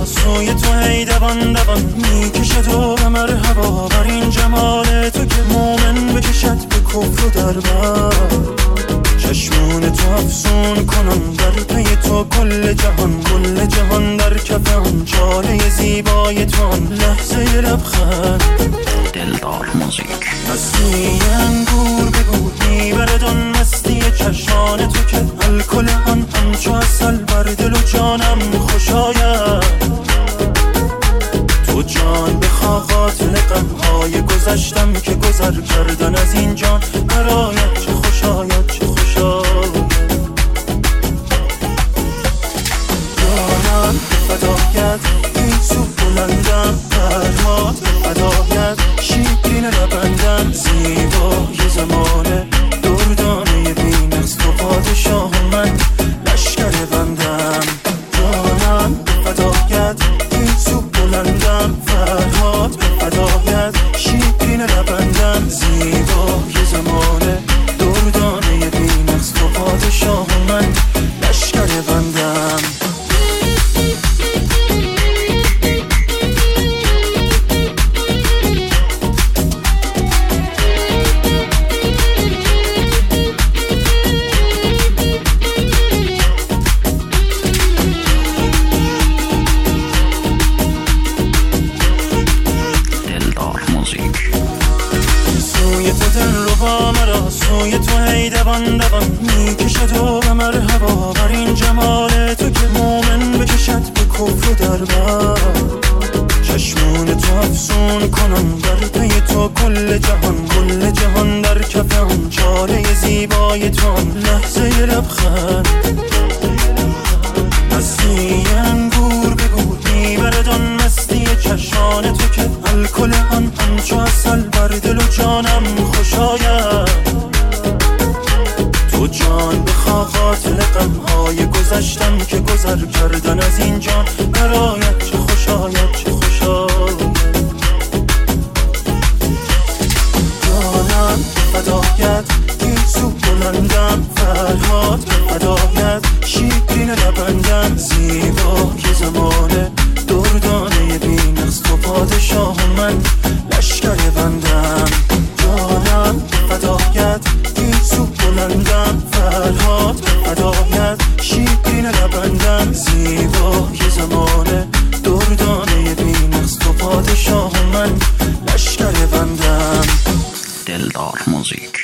مرا سوی تو هی دوان دوان میکشد و به مرحبا بر این جمال تو که مومن بکشد به کفر و دربر. چشمون تو افسون کنم در پی تو کل جهان در کف آن چاله زیبای تو آن لحظه لبخند. دلدار موزیک. مستی انگور بگو میبرد آن مستی چشمان تو که الکل آن همچو عسل بر دل و جانم خوش آید. تو جان بخوا قاتل غمهای گذشتم که گذر کردن از این جان برایت چه خوش آید چه خوش آید. جانم فدایت این سو بلندم فرهاد فدایت شیرین لبندم زیبای زمانه دردانه بی‌نقص تو پادشاه من لشکر بندم. جانم فدایت این سو بلندم فرهاد فدایت شیرین لبندم زیبای زمانه دردانه بی‌نقص تو پادشاه من لشکر بندم. سوی تو هی دوان دوان میکشد و به مرحبا بر این جمال تو که مومن بکشد به کفر و دربر. چشمون تو افسون کنم در پی تو کل جهان در کف آن چاله زیبای تو آن لحظه لبخند. مستی انگور بگو میبرد آن مستی چشمان تو که الکل آن همچو عسل بر دل و جانم خوش آید. تو جان بخوا قاتل غمهای گذشتم که گذر کردن از این جان برایت چه خوش آید چه خوش آید. جانم فدایت این سو بلندم فرهاد فدایت شیرین لبندم زیبای زمانه دردانه بی‌نقص تو پادشاه من لشکر بندم. جانم فدایت این سو بلندم فرهاد فدایت شیرین لبندم زیبای زمانه دردانه بی‌نقص تو پادشاه من لشکر بندم. دلدار موزیک.